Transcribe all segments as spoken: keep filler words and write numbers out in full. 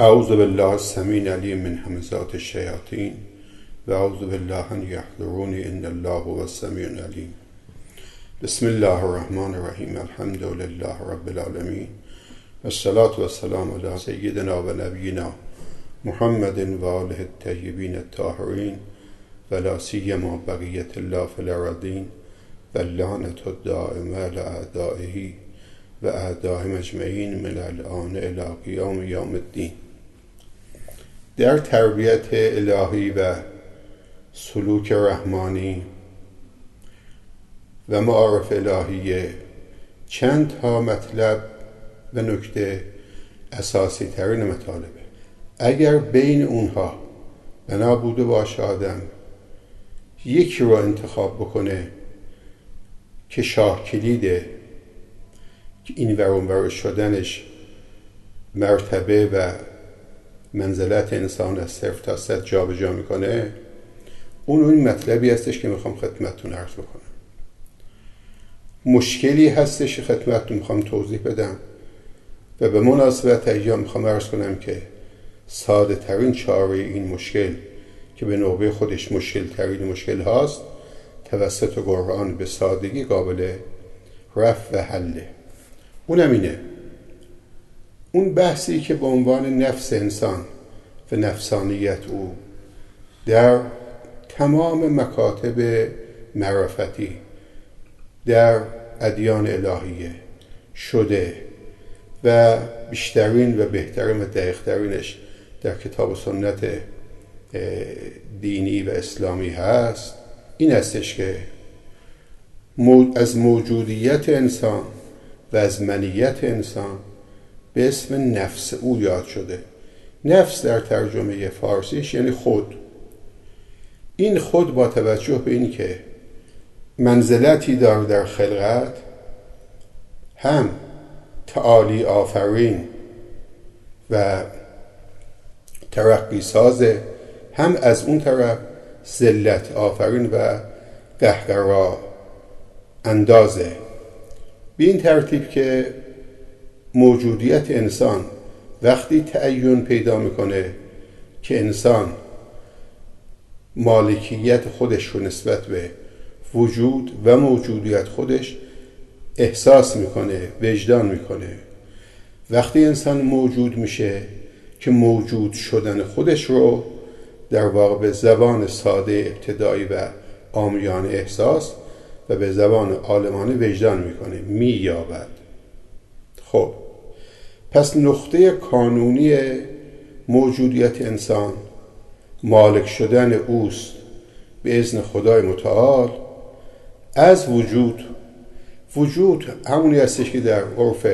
اعوذ بالله السمیع العلیم من همزات الشیاطین و اعوذ بالله ان یحضرونی ان الله هو السمیع العلیم. بسم الله الرحمن الرحیم. الحمد لله رب العالمین و الصلاة و السلام علی سیدنا و نبینا محمد و آله الطیبین الطاهرین و لا سیما بقیة الله فی الارضین و اللعنة الدائمة علی اعدائه و اعدائهم اجمعین من الآن الی قیام یوم الدین. در تربیت الهی و سلوک رحمانی و معارف الهیه چند تا مطلب و نکته اساسی ترین مطالبه. اگر بین اونها بنا بوده باشه آدم یکی رو انتخاب بکنه که شاه کلیده که این ور اون ور شدنش مرتبه و منزلت انسان از صفر تا صد جا به جا میکنه، اون این مطلبی هستش که میخوام خدمتتون عرض بکنم. مشکلی هستش که خدمتتون میخوام توضیح بدم و به مناسبت ایام میخوام عرض کنم که ساده ترین چاره این مشکل که به نوبه خودش مشکل ترین مشکل هاست توسط قرآن به سادگی قابل رفع و حله. اونم اینه، اون بحثی که به عنوان نفس انسان و نفسانیت او در تمام مکاتب معرفتی در ادیان الهیه شده و بیشترین و بهترین و دقیقترینش در کتاب و سنت دینی و اسلامی هست، این هستش که از موجودیت انسان و از منیت انسان به اسم نفس او یاد شده. نفس در ترجمه فارسیش یعنی خود. این خود با توجه به این که منزلتی داره در خلقت، هم تعالی آفرین و ترقی سازه، هم از اون طرف ذلت آفرین و قهقرا اندازه. به این ترتیب که موجودیت انسان وقتی تعین پیدا میکنه که انسان مالکیت خودش رو نسبت به وجود و موجودیت خودش احساس میکنه، وجدان میکنه، وقتی انسان موجود میشه که موجود شدن خودش رو در واقع به زبان ساده ابتدایی و عامیانه احساس و به زبان عالمانه وجدان میکنه، مییابد. خب پس نقطه کانونی موجودیت انسان مالک شدن اوست به اذن خدای متعال از وجود. وجود همونی هستش که در عرف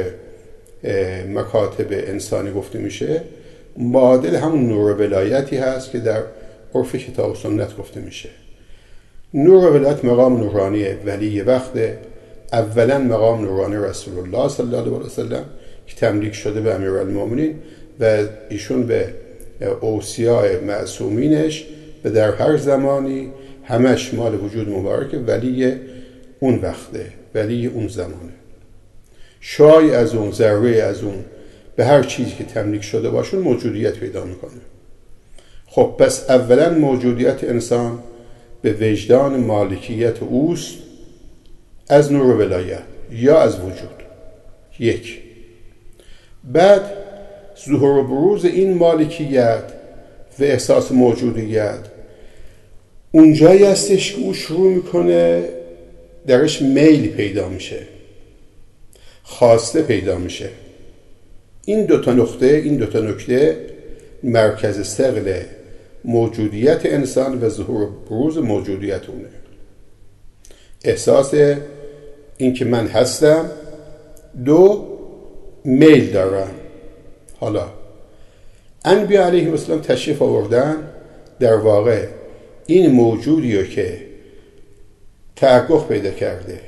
مکاتب انسانی گفته میشه، معادل همون نور ولایتی هست که در عرف کتاب و سنت گفته میشه. نور ولایت مقام نورانی ولی وقته، اولا مقام نورانی رسول الله صلی الله علیه و سلم که تملیک شده به امیرالمومنین و ایشون به اوصیاء معصومینش و در هر زمانی همش مال وجود مبارک ولی اون وقته، ولی اون زمانه. شای از اون، ذره از اون، به هر چیزی که تملیک شده باشون موجودیت پیدا میکنه. خب پس اولا موجودیت انسان به وجدان مالکیت اوست از نور ولایت یا از وجود. یک. بعد ظهور و بروز این مالکیت و احساس موجودیت اونجایی هستش که او شروع میکنه درش میل پیدا میشه، خواسته پیدا میشه. این دوتا نقطه، این دوتا نکته مرکز ثقل موجودیت انسان و ظهور و بروز موجودیت اونه. احساس این که من هستم، دو میل دارم. حالا انبیا علیهم السلام تشریف آوردن، در واقع این موجودی رو که تحقق پیدا کرده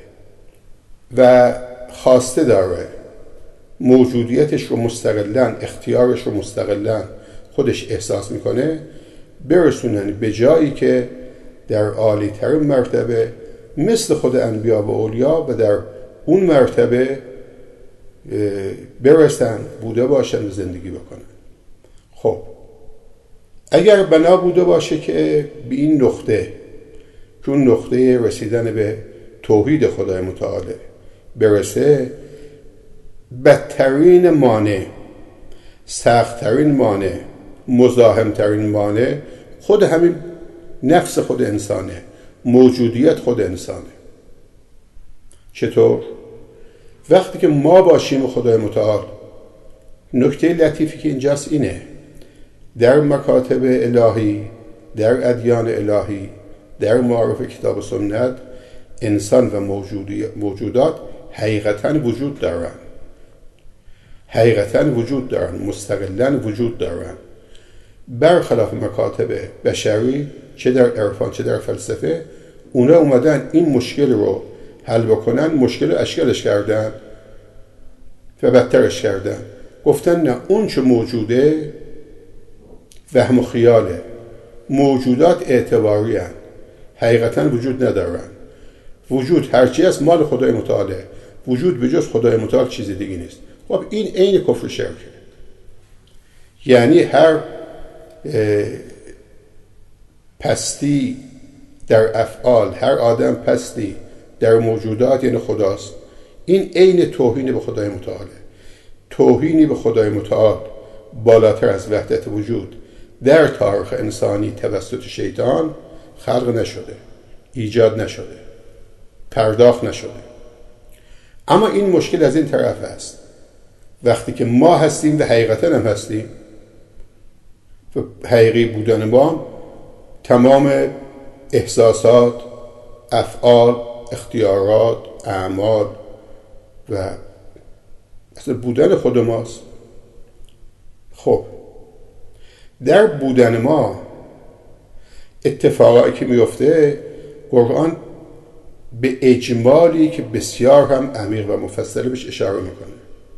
و خواسته داره موجودیتش رو مستقلاً، اختیارش رو مستقلاً خودش احساس میکنه، برسونن به جایی که در عالی ترین مرتبه مثل خود انبیا و اولیا و در اون مرتبه برسن، بوده باشن و زندگی بکنن. خب اگر بنا بوده باشه که به این نقطه، چون نقطه رسیدن به توحید خدای متعال برسه، بدترین مانع، سختترین مانع، مزاحمترین مانع خود همین نفس خود انسانه، موجودیت خود انسانه. چطور؟ وقتی که ما باشیم خدای متعال، نکته لطیفی که اینجاست اینه: در مکاتب الهی، در ادیان الهی، در معارف کتاب و سنت، انسان و موجودات حقیقتاً وجود دارن، حقیقتاً وجود دارن، مستقلاً وجود دارن، برخلاف مکاتب بشری، چه در عرفان چه در فلسفه. اونا اومدن این مشکل رو حل بکنن، مشکل رو اشکالش کردن و بدترش کردن. گفتن نه، اون چه موجوده وهم و خیاله، موجودات اعتباری هن، حقیقتا وجود ندارن. وجود هرچی از مال خدای متعاله، وجود به جز خدای متعال چیزی دیگه نیست. خب این عین کفر شرکه. یعنی هر پستی در افعال، هر آدم پستی در موجودات یعنی خداست. این عین توهین به خدای متعاله. توهینی به خدای متعال بالاتر از وحدت وجود در تاریخ انسانی توسط شیطان خلق نشده، ایجاد نشده، پرداخت نشده. اما این مشکل از این طرف است: وقتی که ما هستیم و حقیقتا هم هستیم، و حقیقی بودن ما تمام احساسات، افعال، اختیارات، اعمال و اصلا بودن خود ماست. خب در بودن ما اتفاقایی که میفته، قرآن به اجمالی که بسیار هم عمیق و مفصل بهش اشاره میکنه.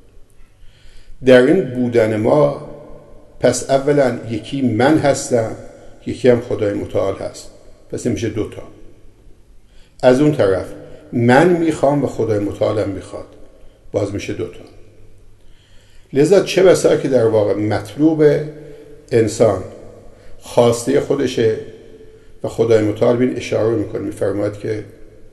در این بودن ما پس اولا یکی من هستم، یکی هم خدای متعال هست، پس میشه دوتا. از اون طرف من میخوام و خدای متعال هم میخواد، باز میشه دوتا. لذا چه بسا که در واقع مطلوب انسان خواسته خودشه و خدای متعال بین اشاره میکنه، میفرماید که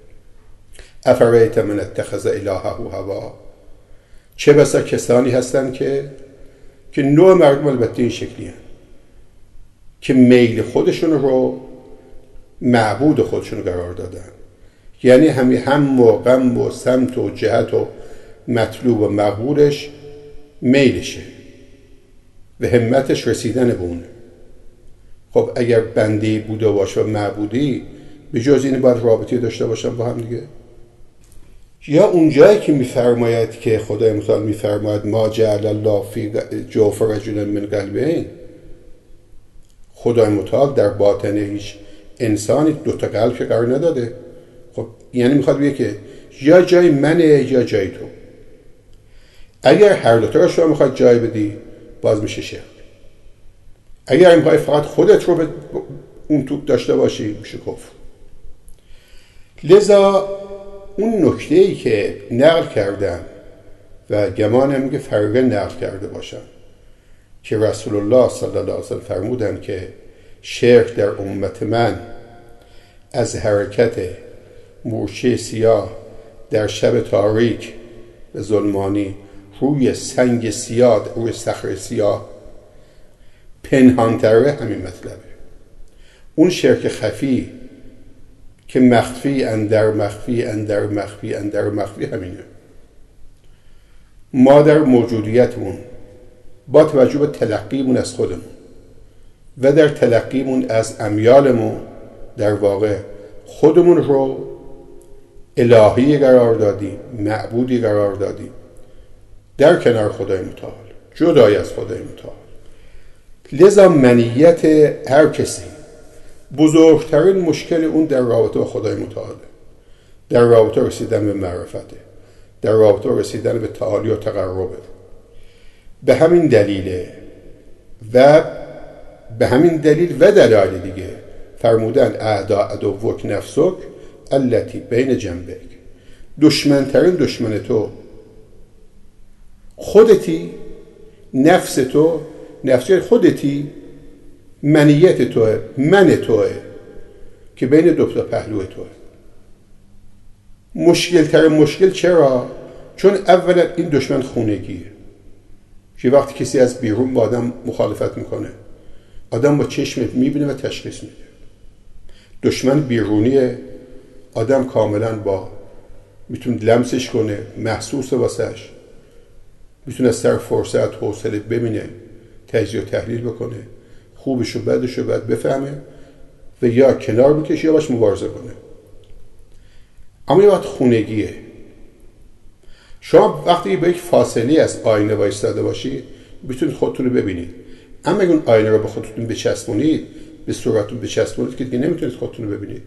افرایت من اتخذ الهه هوا. چه بسا کسانی هستن که که نوع مردم البته این شکلی هستن که میل خودشون رو معبود خودشون قرار دادن. یعنی همین هم و غم و سمت و جهت و مطلوب و مقبولش میلشه و همتش رسیدن به اونه. خب اگر بندی بوده باشه و معبودی، به جز این باید رابطی داشته باشن با هم دیگه. یا اونجایی که میفرماید که خدای متعال میفرماید ما جعل الله فی جوف رجل من قلبین، خدای متعال در باطن هیچ انسانی دوتا قلب که قرار نداده. خب یعنی میخواد بگه که یا جای منه یا جای تو. اگر هر دوتا رو شما میخواد جای بدی، باز میشه شرک. اگر میخوای فقط خودت رو به اون توپ داشته باشی، میشه کفر. لذا اون نکته‌ای که نقل کردن و گمانم که فرقه نقل کرده باشن که رسول الله صلی الله علیه وسلم فرمودن که شرک در امت من از حرکت مورچه سیاه در شب تاریک و ظلمانی روی سنگ سیاه، روی صخره سیاه پنهان‌تره، همین مطلبه. اون شرک خفی که مخفی اندر مخفی اندر مخفی اندر مخفی همینه. ما در موجودیتمون با توجه به تلقیمون از خودمون و در تلقیمون از امیالمون در واقع خودمون رو الهی قرار دادیم، معبودی قرار دادیم در کنار خدای متعال، جدای از خدای متعال. لذا منیت هر کسی، بزرگترین مشکل اون در رابطه با خدای متعاله، در رابطه رسیدن به معرفته، در رابطه رسیدن به تعالی و تقربه. به همین دلیله و به همین دلیل و دلایل دیگه فرمودن اعدا عدوک نفسک التی بین جنبک، دشمنترین دشمن تو خودتی، نفس تو نفسیت خودتی، منیت توه، من توه که بین دو تا پهلو توه. مشکل تر مشکل چرا؟ چون اولا این دشمن خونگیه که وقتی کسی از بیرون با آدم مخالفت میکنه، آدم با چشم میبینه و تشخیص میده. دشمن بیرونیه، آدم کاملا با میتونه لمسش کنه، محسوس واسش، میتونه از سر فرصت حوصله ببینه، تجزیه و تحلیل بکنه، خوبش و بدش رو بعد بفهمه و یا کنار بکشه یا باش مبارزه کنه. اما یه وقت خونگیه. شما وقتی به یک فاصله از آینه وایستاده باشید میتونید خودتون رو ببینید، اما اگه اون آینه رو به خودتون بچسبونید، به صورتتون بچسبونید که دیگه نمیتونید خودتون رو ببینید.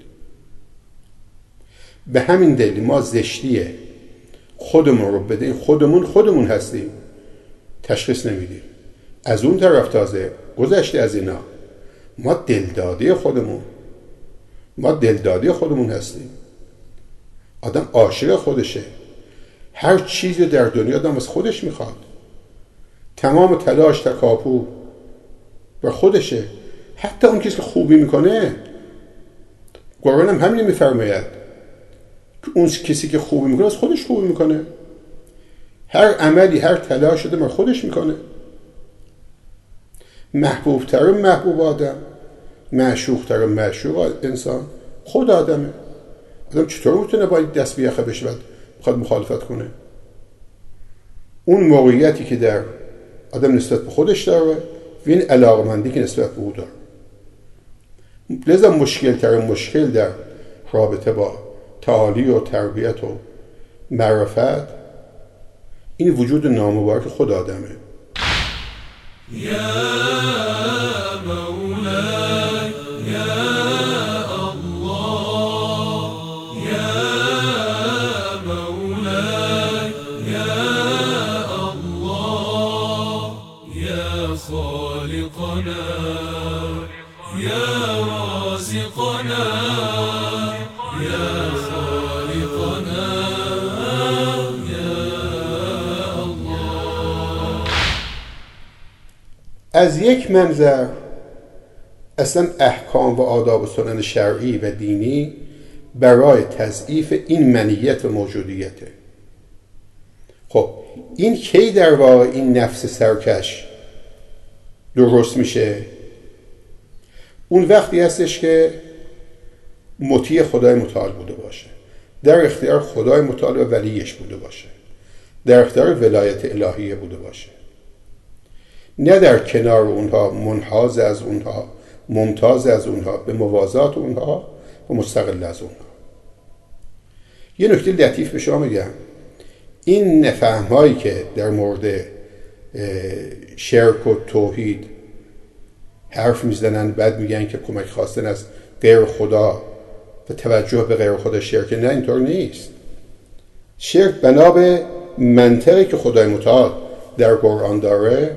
به همین دلیل ما زشتیه خودمون رو بده، خودمون خودمون هستیم، تشخیص نمیدیم. از اون طرف تازه گذشته از اینا ما دلداده خودمون ما دلداده خودمون هستیم. آدم عاشق خودشه، هر چیزی در دنیا آدم از خودش میخواد، تمام تلاش تکاپو بر خودشه. حتی اون کسی که خوبی میکنه، قرآن هم همین میفرماید که اون کسی که خوبی میکنه از خودش خوبی میکنه، هر عملی هر تلاش شده بر خودش میکنه. محبوب تر محبوب آدم، معشوق تر معشوق انسان خود آدمه. آدم چطور میتونه با دست بیاخه بشه بعد بخواد مخالفت کنه؟ اون موقعیتی که در آدم نسبت به خودش داره و این علاقمندی که نسبت به او داره. لذا مشکل تر مشکل در رابطه با تعالی و تربیت و معرفت این وجود نامبارک خود آدمه. یا مولاي یا الله یا مولاي یا الله یا خالقنا یا رازقنا یا خالقنا یا الله. از یک منظر اصلا احکام و آداب و سنن شرعی و دینی برای تضعیف این منیت و موجودیته. خب این کی در واقع این نفس سرکش درست میشه؟ اون وقتی هستش که مطیع خدای متعال بوده باشه، در اختیار خدای متعال و ولیش بوده باشه، در اختیار ولایت الهیه بوده باشه، نه در کنار اونها، منحاز از اونها، ممتاز از اونها، به موازات اونها و مستقل از اونها. یه نکته لطیف به شما میگم، این نفهم هایی که در مورد شرک و توحید حرف میزنن، بعد میگن که کمک خواستن از غیر خدا و توجه به غیر خدا شرک، نه اینطور نیست. شرک بنا به منطقی که خدای متعال در قرآن داره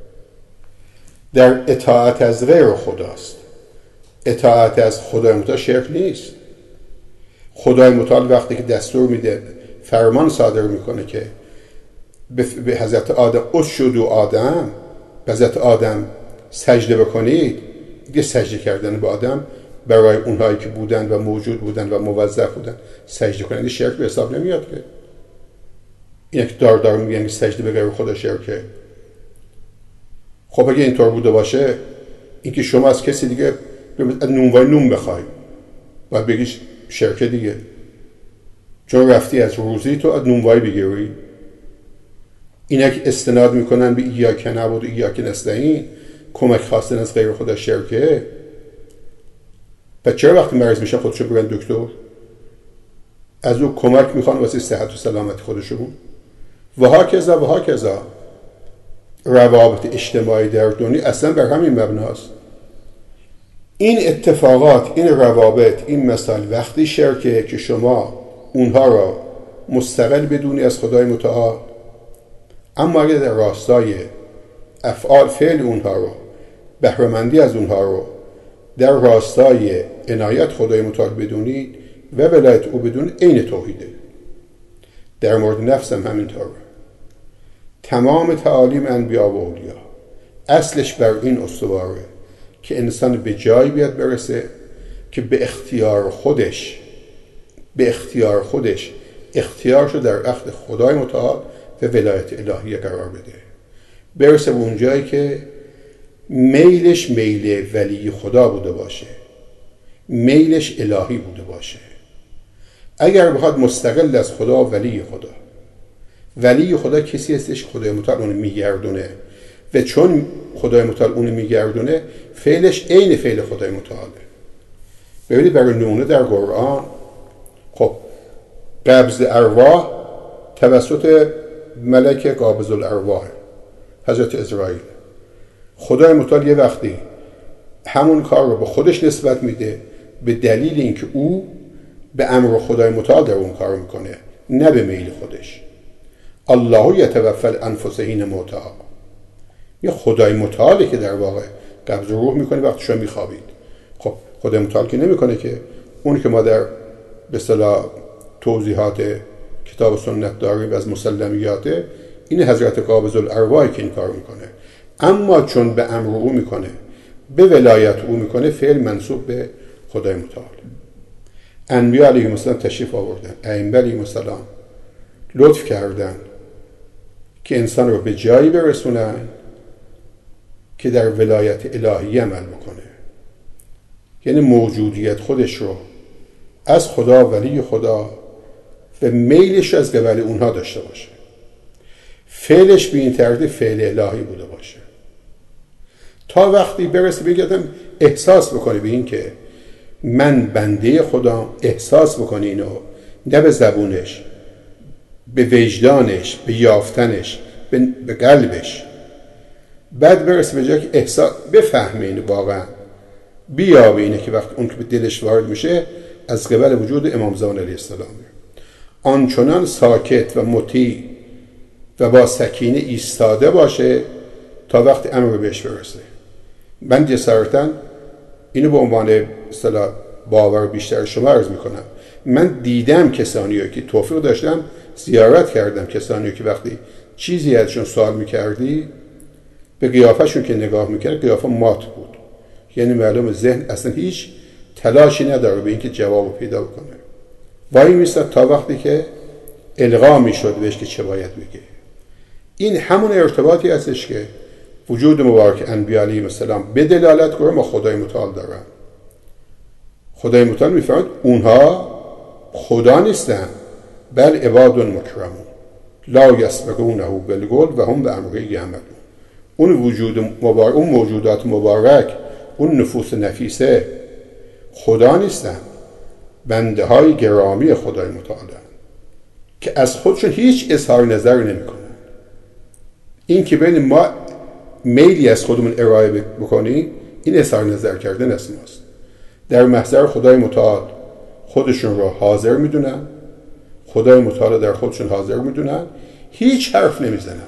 در اطاعت از غیر خداست. اطاعت از خدای متعال شرک نیست. خدای متعال وقتی که دستور میده، فرمان صادر میکنه که به حضرت آدم اسجدوا آدم، به حضرت آدم سجده بکنید، دیگه سجده کردن به آدم برای اونهایی که بودن و موجود بودن و موظف بودن سجده کنند شرک به حساب نمیاد که. این که دار دار میگن که سجده به غیر خدا شرکه. خب اگه اینطور بوده باشه، اینکه شما از کسی دیگه نونوای نون بخوای باید بگیش شرکه دیگه، چون رفتی از روزی تو از نونوای بگیری. اینا که استناد میکنن به ایاک نعبد و ایاک نستعین، کمک خواستن از غیر خدا شرکه. پس چرا وقتی مریض میشه خودشو برن دکتر؟ از او کمک میخوان واسه صحت و سلامتی خودشون. و ها کذا و ها کذا. روابط اجتماعی در دنیا اصلا بر همین مبناست. این اتفاقات، این روابط، این مسائل وقتی شرکه که شما اونها را مستقل بدونی از خدای متعال، اما اگر در راستای افعال فعل اونها رو، بهره‌مندی از اونها رو در راستای عنایت خدای متعال بدونید و ولایت او بدونید، عین توحیده. در مورد نفس هم همینطوره. تمام تعالیم انبیا و اولیا اصلش بر این استواره که انسان به جایی بیاد برسه که به اختیار خودش به اختیار خودش اختیارش رو در اخذ خدای متعال و ولایت الهیه قرار بده، برسه به اون جایی که میلش میل ولی خدا بوده باشه، میلش الهی بوده باشه. اگر بخواد مستقل از خدا ولی خدا، ولی خدا کسی هستش خدای متعال اونو میگردونه و چون خدای متعال اونو میگردونه فعلش عین فعل خدای متعاله. ببینید برای نمونه در قرآن خب قبض ارواح توسط ملک قابض الارواح حضرت اسرائیل، خدای متعال یه وقتی همون کار رو به خودش نسبت میده به دلیل اینکه او به امر خدای متعال در اون کار میکنه، نه به میل خودش. الله یتوفی الانفس حین موتها، یه خدای متعاله که در واقع قبض روح میکنه وقتی شما میخوابید. خب خدای متعال که نمیکنه که اون که ما در به اصطلاح توضیحات کتاب و سنت داریم از مسلمیاته، این حضرت قابض الارواحی که این کار میکنه، اما چون به امر او میکنه، به ولایت او میکنه، فعل منسوب به خدای متعال. انبیا علیهم السلام تشریف آوردن، ائمه علیهم السلام لطف کردن که انسان رو به جایی برسونن که در ولایت الهی عمل بکنه، یعنی موجودیت خودش رو از خدا ولی خدا و میلش از قبل اونها داشته باشه، فعلش به این ترتیب فعل الهی بوده باشه، تا وقتی برسه بگردم احساس بکنه به این که من بنده خدا، احساس بکنه اینو، نه به زبونش، به وجدانش، به یافتنش، به قلبش. بعد برسه به جایی که احساس بفهمه اینو واقعا، بیابه اینه که وقت اون که به دلش وارد میشه از قبل وجود امام زمان علیه السلام، آنچنان ساکت و مطیع و با سکینه ایستاده باشه تا وقت امر بهش برسه. من جسارتاً اینو به عنوان اصطلاح باور بیشتر شما عرض میکنم. من دیدم کسانی که توفیق داشتم زیارت کردم، کسانی که وقتی چیزی ازشون سوال میکردی به قیافشون که نگاه میکرد قیافه مات بود، یعنی معلوم ذهن اصلا هیچ تلاشی نداره به اینکه جواب پیدا بکنه. وای میستد تا وقتی که القا میشد بهش که چه باید بگه. این همون ارتباطی هستش که وجود مبارک انبیاء علیهم السلام به دلالت کنه ما خدای متعال دارن. خدای متعال میفرماید اونها خدا نیستن، بل عباد مکرمون لا یسبقونه بالقول و هم بامره یعملون. اون وجود مبارک، اون موجودات مبارک، اون نفوس نفیسه خدا نیستن، بنده های گرامی خدای متعالن که از خودشون هیچ اظهار نظر نمی کنن. این که بین ما میلی از خودمون ارائه بکنیم این اظهار نظر کردن از ماست. در محضر خدای متعال خودشون رو حاضر میدونن، خدای متعال در خودشون حاضر میدونن، هیچ حرف نمیزنن،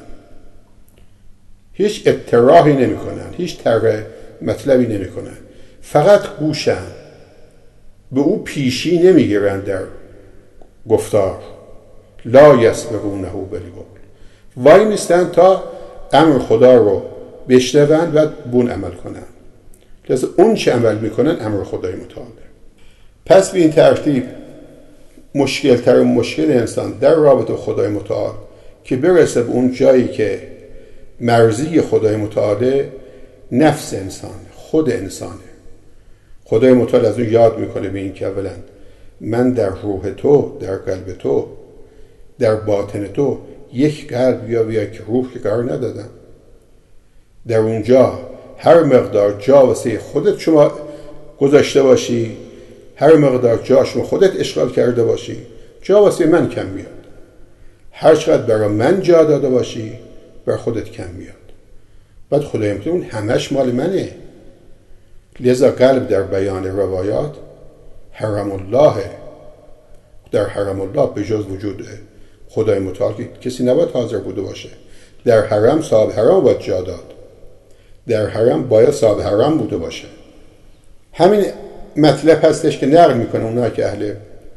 هیچ اطراحی نمی کنن، هیچ طرح مطلبی نمی کنن، فقط گوشن، به او پیشی نمیگیرن در گفتار. لا یسبقونه بالقول، وای میستن تا امر خدا رو بشنون و بون عمل کنن. لذا اون چه عمل میکنن امر خدای متعاله. پس به این ترتیب مشکل تر مشکل انسان در رابطه خدای متعال که برسه به اون جایی که مرضی خدای متعاله نفس انسان، خود انسانه. خدای متعال از اون یاد میکنه به این که اولا من در روح تو، در قلب تو، در باطن تو یک قلب یا یک روح که قرار ندادم. در اونجا هر مقدار جا واسه خودت شما گذاشته باشی، هر مقدار جا شما خودت اشغال کرده باشی، جا واسه من کم میاد. هر چقدر برای من جا داده باشی بر خودت کم میاد. بعد خدای متعال اون همش مال منه. لذا قلب در بیان روایات حرم الله، در حرم الله به جز وجود خدای متعال کسی نباید حاضر بوده باشه. در حرم صاحب حرم باید جا داد، در حرم باید صاحب حرم بوده باشه. همین مطلب هستش که نقل میکنه اونها که اهل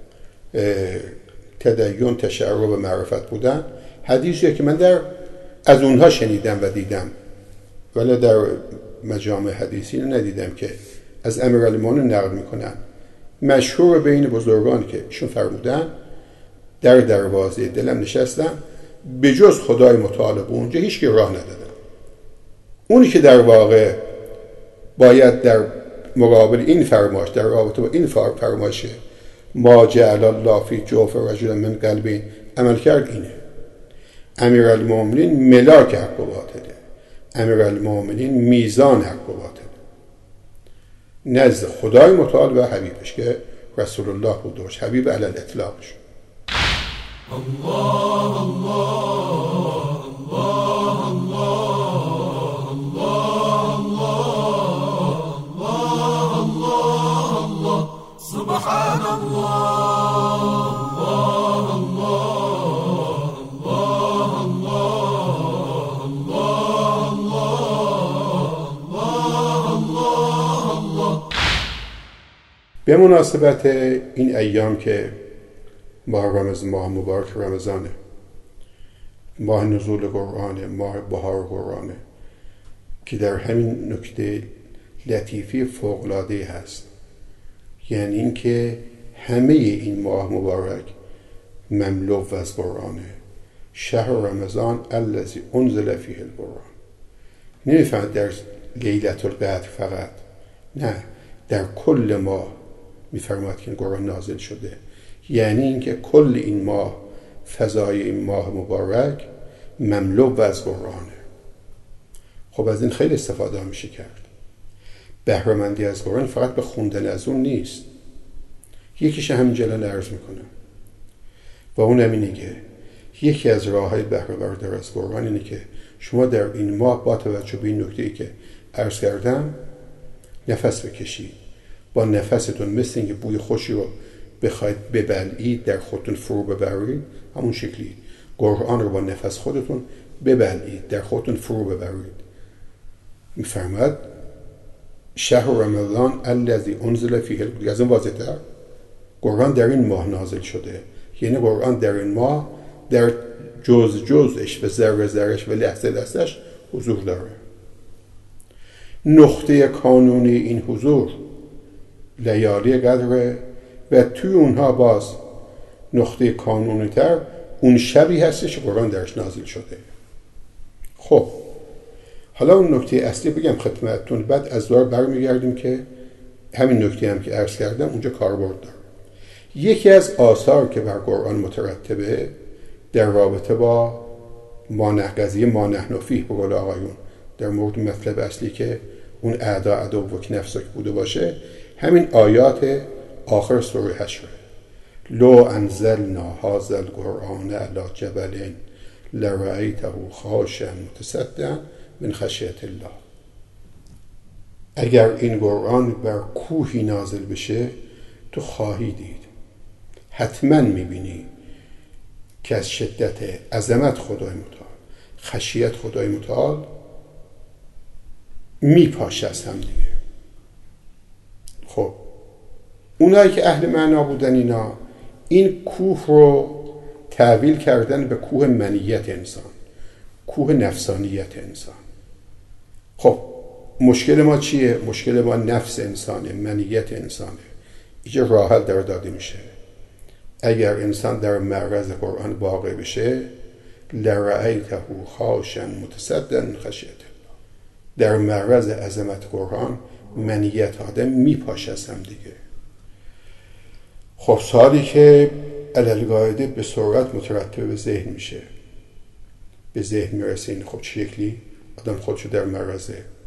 تدین، تشعر و معرفت بودن، حدیثیه که من در از اونها شنیدم و دیدم ولی در مجامع حدیثی ندیدم که از امیرالمومنین نقل میکنن. مشهور بین بزرگان که ایشون فرمودن در دروازه دلم نشستم، به جز خدای متعال اونجا هیچ کی راه ندادم. اونی که در واقع باید در مقابل این فرمایش، در رابطه با این فرمایش ما جعل الله فی جوف رجل من قلبین عمل کرد، اینه امیرالمومنین ملاک حق و باطله، امیرالمومنین میزان حق و باطله نزد خدای متعال و حبیبش که رسول الله بود و حبیب علی الاطلاقش. الله الله الله الله الله الله الله سبحان الله الله الله الله الله الله الله. به مناسبت این ایام که ماه رمضان، ماه مبارک رمضانه، ماه نزول قرآنه، ماه بهار قرآنه، که در همین نکته لطیفی فوق‌العاده هست، یعنی این که همه این ماه مبارک مملو از قرآنه. شهر رمضان الذی انزل فیه القرآن. نمیفهمد در لیلة القدر فقط، نه، در کل ماه میفرماد که این قرآن نازل شده. یعنی اینکه کل این ماه، فضای این ماه مبارک مملو از قرآنه. خب از این خیلی استفاده میشه کرد. بهره‌مندی از قرآن فقط به خوندن از اون نیست. یکیش همین جلال عرض میکنم و اون همینه که یکی از راه‌های بهره برداری از قرآن اینه که شما در این ماه با توجه به این نکته‌ای که عرض کردم نفس بکشید. با نفستون مثل اینکه بوی خوشی رو بخواید ببلعید، در خودتون فرو ببرید، همون شکلی قرآن رو با نفس خودتون ببلعید، در خودتون فرو ببرید. میفرماد شهر رمضان الذی انزل فیه القرآن. از این واضح‌تر قرآن در این ماه نازل شده، یعنی قرآن در این ماه در جز جزش و ذره ذرهش و لحظه لحظهش حضور داره. نقطه کانونی این حضور لیالی قدره و توی اونها باز نقطه کانونی تر اون شبی هستش قرآن درش نازل شده. خب حالا اون نکته اصلی بگم خدمتتون، بعد از دور برمیگردیم که همین نکته هم که عرض کردم اونجا کاربرد داره. یکی از آثار که بر قرآن مترتبه در رابطه با مانح قضیه مانح فیه به قول آقایون در مورد مطلب اصلی که اون اعدا عدوک نفسک بوده باشه، همین آیات آخر سوره حشر. لو انزلنا هذا القرآن علی جبل لرأیته خاشعا متصدعا من خشیت الله. اگر این قرآن بر کوهی نازل بشه تو خواهی دید، حتما میبینی که از شدت عظمت خدای متعال، خشیت خدای متعال میپاشه از هم دیگه. خب اونایی که اهل معنا بودن اینا این کوه رو تعویل کردن به کوه منیت انسان، کوه نفسانیت انسان. خب مشکل ما چیه؟ مشکل ما نفس انسانه، منیت انسانه. اینجا راه حل در داده میشه. اگر انسان در معرض قرآن واقع بشه لرأیته خاشعا متصدعا من خشیت الله، در معرض عظمت قرآن منیت آدم میپاشه از هم دیگه. خب سوالی که علالقاعده به سرعت مترتب به ذهن میشه، به ذهن میرسه این خب چه شکلی آدم خودشو در معرض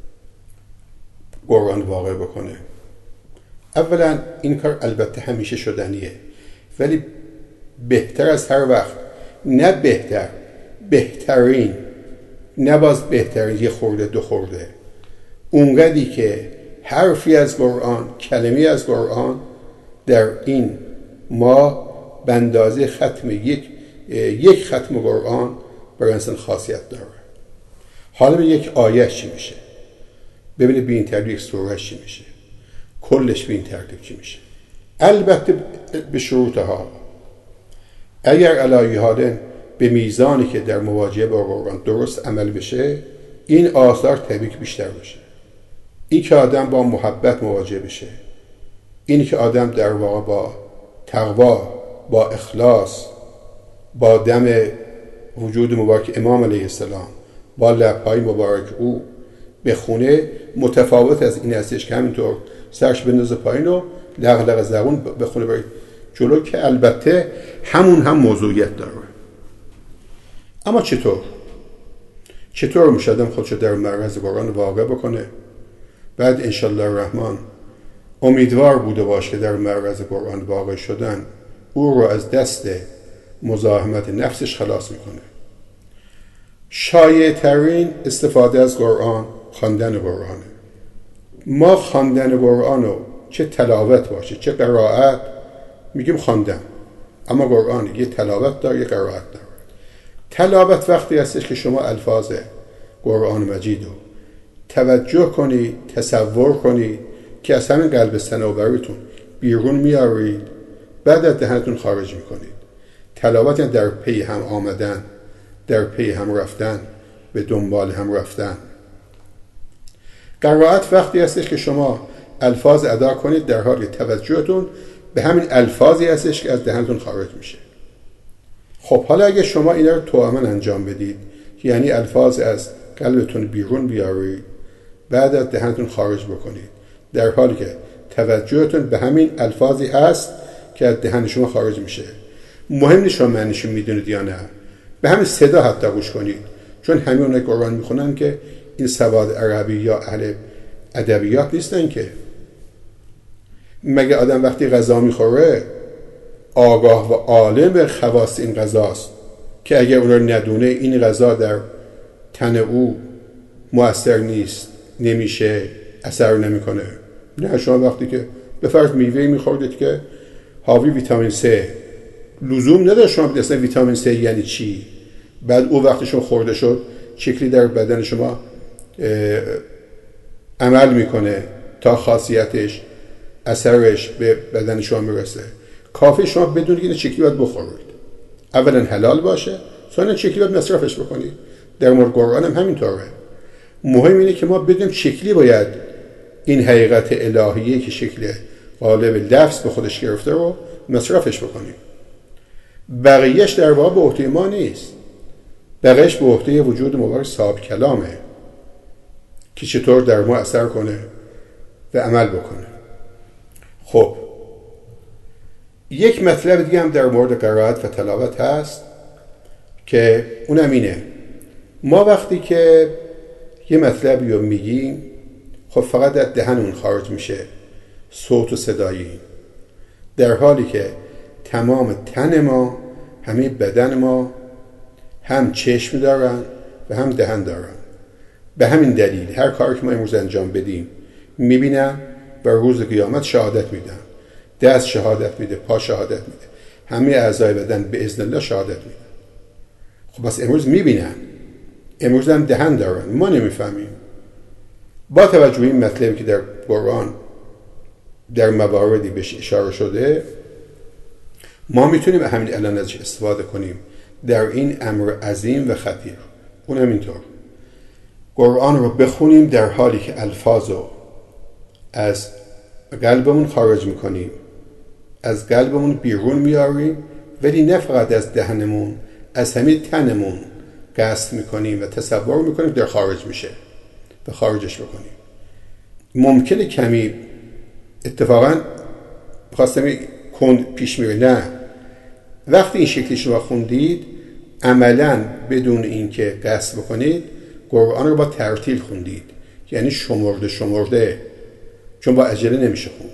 قرآن واقع بکنه. اولا این کار البته همیشه شدنیه، ولی بهتر از هر وقت، نه بهتر، بهترین، نه باز بهترین یه خورده دو خورده، اونقدری که حرفی از قرآن، کلمه از قرآن در این ما به اندازه ختم یک یک ختم قرآن برای انسان خاصیت داره. حالا به یک آیه چی میشه؟ ببینید به این ترتیب یک سوره چی میشه؟ کلش به این ترتیب چی میشه؟ البته به شروطها. اگر علی حال به میزانی که در مواجهه با قرآن درست عمل بشه این آثار طبیعی که بیشتر بشه، این که آدم با محبت مواجه بشه، اینی که آدم در واقع با تقوا، با اخلاص، با دم وجود مبارک امام علیه السلام، با لبهای مبارک او بخونه، متفاوت از این هستش که همینطور سرش بندازه پایین و لغلق زبون بخونه برای جلو، که البته همون هم موضوعیت داره. اما چطور؟ چطور میشه آدم خودش در معرض قرآن واقع بکنه؟ بعد انشالله الرحمن امیدوار بوده باشه که در معرض قرآن واقع شدن او رو از دست مزاحمت نفسش خلاص میکنه. شایع ترین استفاده از قرآن خواندن قرآنه. ما خواندن قرآن رو چه تلاوت باشه چه قرائت میگیم خواندن، اما قرآن یه تلاوت داره یه قرائت داره. تلاوت وقتی هستش که شما الفاظ قرآن مجید رو توجه کنید، تصور کنید که از همین قلب صنوبریتون بیرون میارید، بعد از دهنتون خارج میکنید. تلاوت یعنی در پی هم آمدن، در پی هم رفتن، به دنبال هم رفتن. قرائت وقتی هستش که شما الفاظ ادا کنید در حالی توجهتون به همین الفاظی هستش که از دهنتون خارج میشه. خب حالا اگه شما اینا رو توأماً انجام بدید، یعنی الفاظ از قلبتون بیرون بیارید، بعد از دهنتون خارج بکنید، در حالی که توجهتون به همین الفاظی هست که از دهن شما خارج میشه. مهم نیست شما معنیشو میدونید یا نه، به همین صدا حتی گوش کنید، چون همین اونایی قرآن میخونن که این سواد عربی یا اهل ادبیات نیستن که. مگه آدم وقتی غذا میخوره آگاه و عالم خواص این غذاست که اگر اون رو ندونه این غذا در تن او مؤثر نیست، نمیشه، اثر نمیکنه؟ نه، شما وقتی که به فرض میوه میخوردید که حاوی ویتامین سه، لزوم نداره شما بدید اصلا ویتامین سه یعنی چی. بعد او وقتی شما خورده شد شکلی در بدن شما عمل میکنه تا خاصیتش، اثرش به بدن شما میرسه. کافی شما بدونید که این شکلی باید بخورید، اولا حلال باشه، ثانیا شکلی باید مصرفش بکنید. در مورد قرآن هم همینطوره. مهم اینه که ما بدونیم شکلی باید این حقیقت الهیه که شکل قالب لفظ به خودش گرفته رو مصرفش بکنیم. بقیهش در واقع به عهده ما نیست، بقیهش به عهده وجود مبارک صاحب کلامه که چطور در ما اثر کنه و عمل بکنه. خب یک مطلب دیگه هم در مورد قرائت و تلاوت هست که اونم اینه: ما وقتی که یه مطلبی رو میگیم خب فقط از دهنمون خارج میشه صوت و صدایی، در حالی که تمام تن ما، همه بدن ما هم چشم دارن و هم دهن دارن. به همین دلیل هر کاری که ما امروز انجام بدیم میبینم و روز قیامت شهادت میدم. دست شهادت میده، پا شهادت میده، همه اعضای بدن به اذن الله شهادت میده. خب بس امروز میبینن، امروز هم دهن دارن، ما نمیفهمیم. با توجه به این مطلبی که در قرآن در مواردی بهش اشاره شده، ما میتونیم همین الان ازش استفاده کنیم در این امر عظیم و خطیر. اون هم اینطور قرآن رو بخونیم در حالی که الفاظ رو از قلبمون خارج میکنیم، از قلبمون بیرون میاریم، ولی نه فقط از دهنمون، از همه تنمون قصد میکنیم و تصور میکنیم در خارج میشه و خارجش بکنیم. ممکنه کمی اتفاقا خواستم کند پیش میره، نه، وقتی این شکلی شما خوندید عملا بدون این که قصد بکنید قرآن رو با ترتیل خوندید، یعنی شمرده شمرده، چون با عجله نمیشه خوند.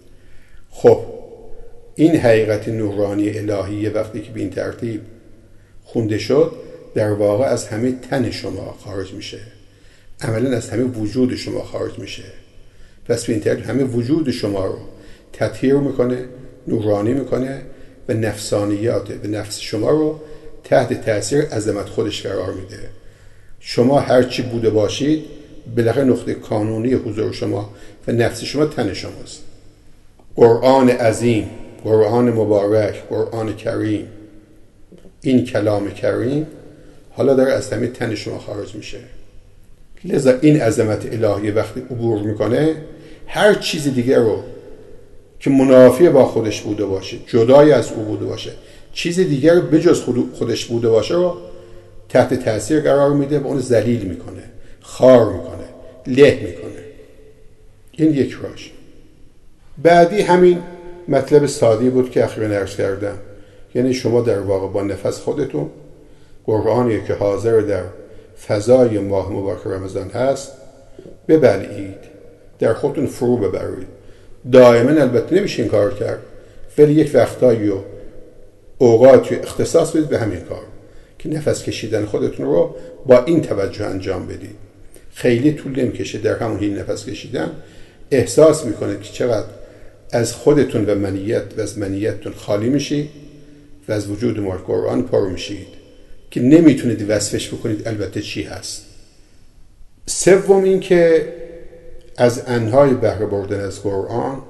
خب این حقیقت نورانی الهیه وقتی که به این ترتیب خونده شد در واقع از همه تن شما خارج میشه، عملا از همه وجود شما خارج میشه. پس به این ترتیب همه وجود شما رو تطهیر میکنه، نورانی میکنه و نفسانیات و نفس شما رو تحت تاثیر عظمت خودش قرار میده. شما هرچی بوده باشید بالاخره نقطه کانونی حضور شما و نفس شما تن شماست. قرآن عظیم، قرآن مبارک، قرآن کریم، این کلام کریم حالا داره از همه تن شما خارج میشه. لذا این عظمت الهی وقتی عبور میکنه، هر چیز دیگه رو که منافی با خودش بوده باشه، جدای از او بوده باشه، چیز دیگر رو بجز خودش بوده باشه رو تحت تاثیر قرار میده و اون ذلیل میکنه، خار میکنه، له میکنه. این یک راش. بعدی همین مطلب سادی بود که اخیراً عرض کردم، یعنی شما در واقع با نفس خودتون قرآنی که حاضر در فضای ماه مبارک رمضان هست ببلعید، در خودتون فرو ببرید. دائما البته نمیشه این کار کرد، ولی یک وقتایی و اوقاتی اختصاص بدید به همین کار که نفس کشیدن خودتون رو با این توجه انجام بدید. خیلی طول نمیکشه، در همون این نفس کشیدن احساس میکنید که چقدر از خودتون و منیت و از منیتتون خالی میشید و از وجود مبارک قرآن پر میشید که نمیتونید وصفش بکنید البته چی هست. سوم این که از انهای بهره بردن از قرآن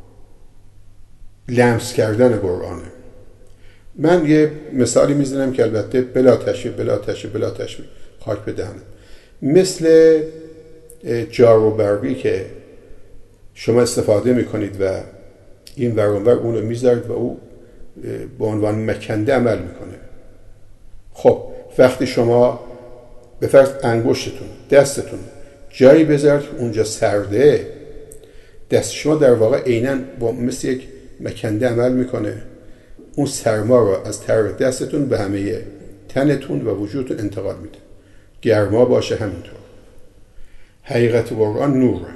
لمس کردن قرآنه. من یه مثالی میزنم که البته بلا تشبیه بلا تشبیه بلا تشبیه خاک بدهنم، مثل جارو برقی که شما استفاده میکنید و این ور اون ور اون رو میذارید و او به عنوان مکنده عمل میکنه. خب وقتی شما به فرض انگشتتون دستتون جایی بذارید که اونجا سرده، دست شما در واقع عیناً با مثل یک مکنده عمل میکنه، اون سرما رو از طرف دستتون به همه تنتون و وجودتون انتقال میده. گرما باشه همینطور. حقیقت قرآن نوره.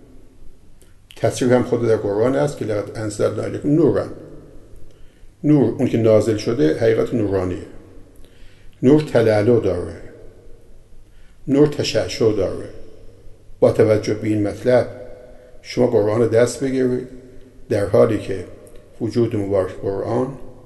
تصریح هم خود در قرآن است که لقد انزلنا الیکم نورا. نور اون که نازل شده حقیقت نورانیه. نور تلالو داره، نور تشعشع داره. با توجه به این مطلب شما قرآن رو دست بگیرید، در حالی که وجود مبارک قرآن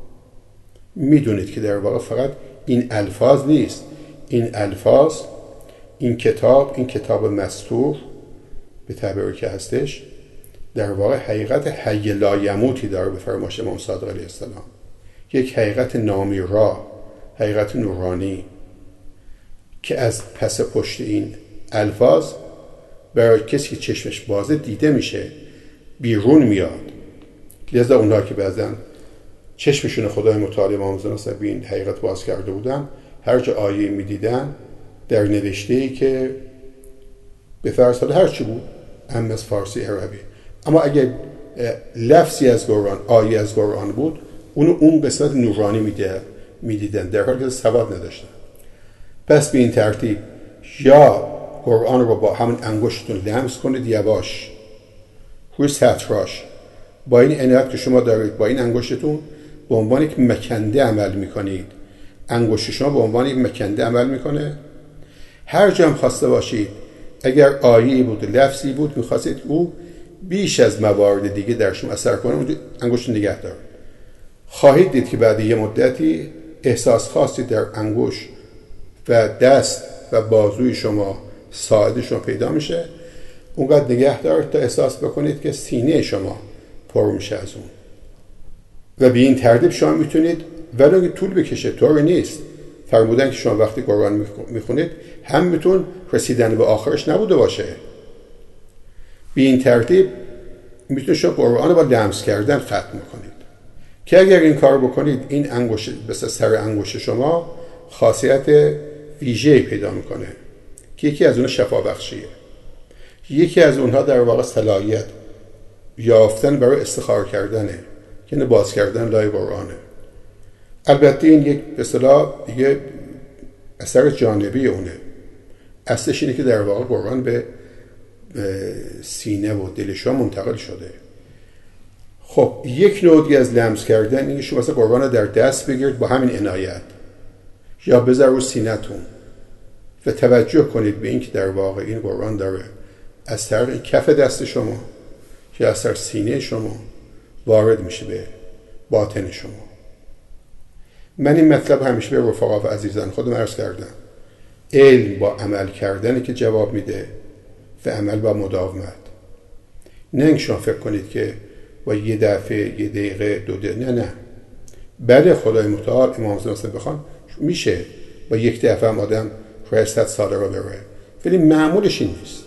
میدونید که در واقع فقط این الفاظ نیست، این الفاظ، این کتاب، این کتاب مستور به تعبیری که هستش، در واقع حقیقت حی لا یموتی داره به فرمایش امام صادق علیه السلام. یک حقیقت نامیرا، حقیقت نورانی که از پس پشت این الفاظ برای کسی که چشمش بازه دیده میشه، بیرون میاد. لذا اونها که بعضا چشمشون خدای متعال امام زمان به این حقیقت باز کرده بودن، هر جا آیه میدیدن در نوشته‌ای که به فرض حال هر چی بود، هم از فارسی عربی، اما اگه لفظی از قرآن، آیه از قرآن بود، اونو اون قسمت نورانی میده میدیدن در حالی که سواد نداشتن. پس به این ترتیب یا قرآن رو با همون انگشتتون لمس کنید یواش روی سطراش، با این عنایت که شما دارید با این انگشتتون به عنوان یک مکنده عمل میکنید. انگشت شما به عنوان یک مکنده عمل میکنه. هر جا هم خواسته باشید اگر آیه‌ای بود، لفظی بود، میخواستید او بیش از موارد دیگه در شما اثر کنه، اون انگشت نگه دار. خواهید دید که بعد یه مدتی احساس خاصی در انگشت و دست و بازوی شما، ساعد شما پیدا میشه. اونقدر نگه دار تا احساس بکنید که سینه شما پر میشه از اون. و به این ترتیب شما میتونید، ولی اگه طول بکشه طور نیست. فرمودن که شما وقتی قرآن میخونید هم میتون رسیدن به آخرش نبوده باشه. به این ترتیب میتونید شما قرآن رو با لمس کردن ختم کنید که اگر این کار بکنید این انگشت مثل سر انگشت شما خاصیت ویژه‌ای پیدا میکنه که یکی از اونها شفا بخشیه. یکی از اونها در واقع صلاحیت یافتن برای استخاره کردنه، یعنی باز کردن لای قرآنه. البته این یک به اصطلاح دیگه اثر جانبی اونه. اصلش اینه که در واقع قرآن به سینه و دل شما منتقل شده. خب یک نوعی از لمس کردن اینه شما مثلا قرآن رو در دست بگیرید با همین عنایت یا بذار رو سینه‌تون و توجه کنید به این که در واقع این قرآن داره از طریق کف دست شما یا از طریق سینه شما وارد میشه به باطن شما. من این مطلب همیشه به رفقا و عزیزان خودم عرض کردم. علم با عمل کردنه که جواب میده و عمل با مداومت. نه اینکه شما فکر کنید که با یه دفعه، یه دقیقه، دو دقیقه، نه نه. بله خدای متعال امام زمان بخوان میشه با یک دفعه هم آدم رئیست ساله رو بره، ولی معمولش این نیست.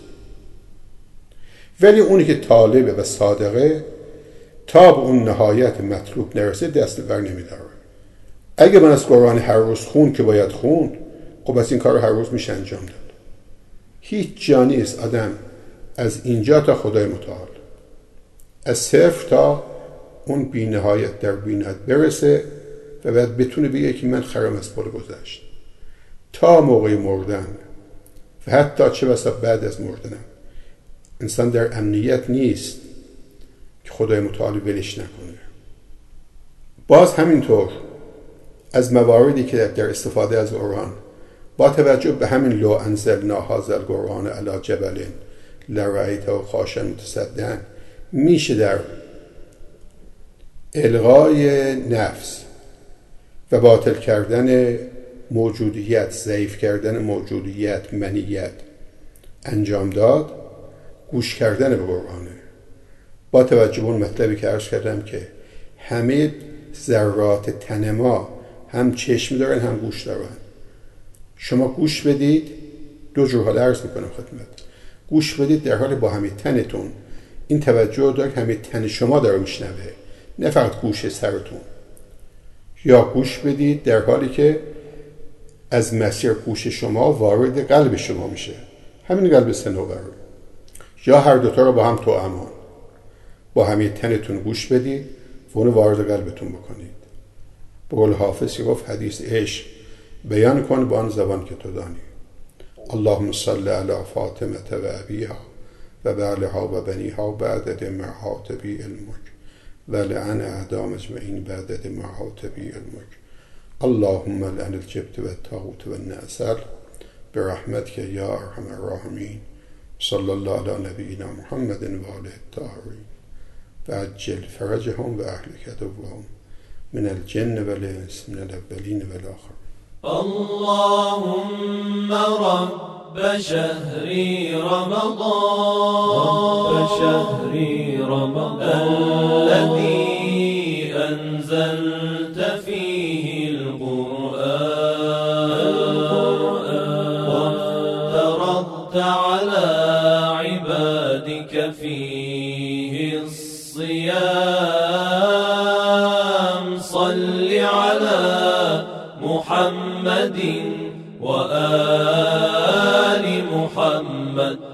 ولی اونی که طالبه و صادقه تا به اون نهایت مطلوب نرسه دست بر نمیداره. اگه من از قرآن هر روز خون که باید خون، خب از این کار رو هر روز میشه انجام داد. هیچ جا نیست آدم از اینجا تا خدای متعال، از صفر تا اون بی نهایت در بی نهایت برسه و بعد بتونه بگه که من خرم از پل گذشت. تا موقع مردن و حتی چه بسا بعد از مردنم انسان در امنیت نیست که خدای متعال ولش نکنه. باز همینطور از مواردی که در استفاده از قرآن با توجه به همین لو انزلنا هذا القرآن علی جبل لرأیته خاشعا متصدعا میشه در الغای نفس و باطل کردن موجودیت، ضعیف کردن موجودیت، منیت انجام داد. گوش کردن به قرآنه با توجه به اون مطلبی که عرض کردم که همه ذرات تن ما هم چشم دارن هم گوش دارن. شما گوش بدید، دو جور حال عرض میکنم خدمت. گوش بدید در حال با همه تنتون این توجه داره که همه تن شما داره میشنوه، نه فقط گوش سرتون. یا گوش بدید در حالی که از مسیر گوش شما وارد قلب شما میشه، همین قلب صنوبر. یا هر دوتا رو با هم تو امان با همه تنتون گوش بدید و اونو وارد قلبتون بکنید. به قول حافظ که گفت حدیث عشق بیان کن با آن زبان که تو دانی. اللهم صل علی فاطمه و ابیها و بعلها و بنیها و بعدد معهات بی علمک و لعن اعدام اجمعین بعدد معهات بی علمک. اللهم لعن الجبت و الطاغوت و النعسل برحمتك یا ارحم الراحمین. صلی الله علی نبینا محمد و آله الطاهرین و عجل فرجهم و اهلک عدوهم من الجن و الانس من الاولین و الاخرین. اللهم رب شهر رمضان رب شهر رمضان الذي أنزلت فيه القرآن وافترضت على عبادك فيه الصيام. صل على محمد وآل محمد